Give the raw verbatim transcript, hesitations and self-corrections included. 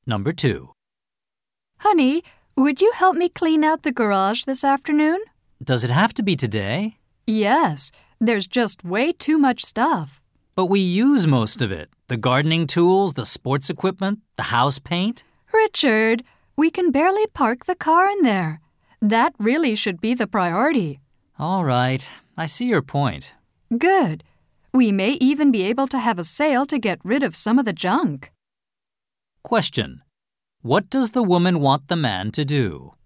Number two. Honey, would you help me clean out the garage this afternoon? Does it have to be today? Yes, there's just way too much stuff. But we use most of it. The gardening tools, the sports equipment, the house paint. Richard, we can barely park the car in there. That really should be the priority. All right, I see your point. Good. We may even be able to have a sale to get rid of some of the junk. Question. What does the woman want the man to do?